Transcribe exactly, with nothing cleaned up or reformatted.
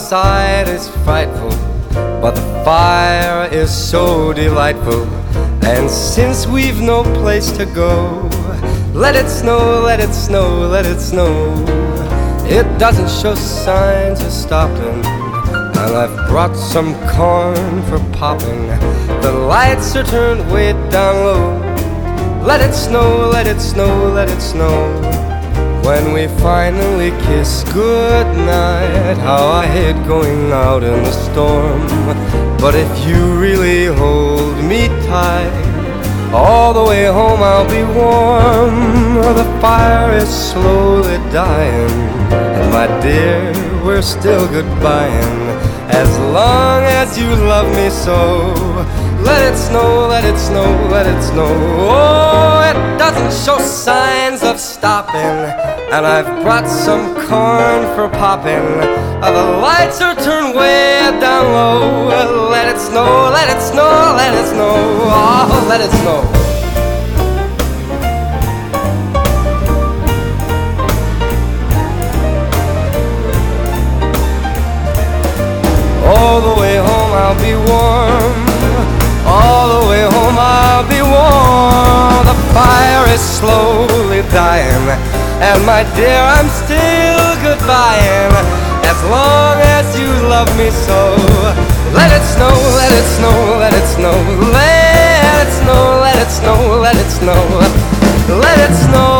outside is frightful, but the fire is so delightful. And since we've no place to go, let it snow, let it snow, let it snow. It doesn't show signs of stopping, and I've brought some corn for popping. The lights are turned way down low. Let it snow, let it snow, let it snow. When we finally kiss goodnight, how I hate going out in the storm. But if you really hold me tight, all the way home I'll be warm. The fire is slowly dying, and my dear, we're still goodbying. As long as you love me so, let it snow, let it snow, let it snow. Oh, it doesn't show signs of stopping, and I've brought some corn for popping. Uh, the lights are turned way down low. Let it snow, let it snow, let it snow. Oh, let it snow. All the way home I'll be warm. All the way home I'll be warm. The fire is slowly dying, and my dear, I'm still goodbying. As long as you love me so, let it snow, let it snow, let it snow. Let it snow, let it snow, let it snow. Let it snow.